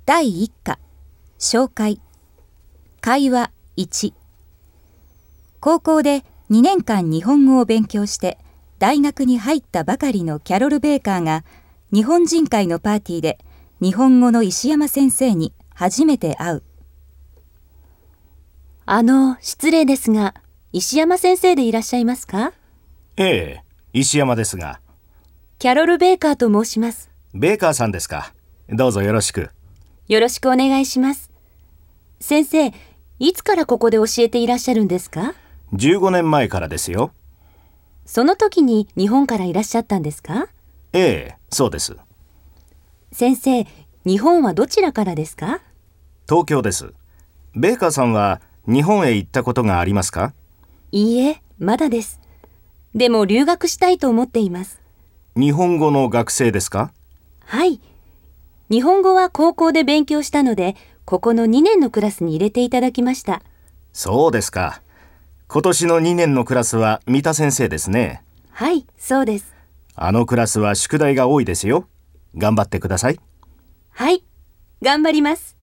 第1課紹介会話1。高校で2年間日本語を勉強して大学に入ったばかりのキャロル・ベーカーが日本人会のパーティーで日本語の石山先生に初めて会う。 失礼ですが、石山先生でいらっしゃいますか？ ええ、石山ですが。 キャロル・ベーカーと申します。 ベーカーさんですか。どうぞよろしく。 よろしくお願いします。先生、いつからここで教えていらっしゃるんですか ？15年前からですよ。 その時に日本からいらっしゃったんですか？ ええ、そうです。 先生、日本はどちらからですか？ 東京です。ベーカーさんは日本へ行ったことがありますか？ いいえ、まだです。でも留学したいと思っています。 日本語の学生ですか？ はい。日本語は高校で勉強したので、ここの2年のクラスに入れていただきました。 そうですか。今年の2年のクラスは三田先生ですね。 はい、そうです。 あのクラスは宿題が多いですよ。頑張ってください。 はい、頑張ります。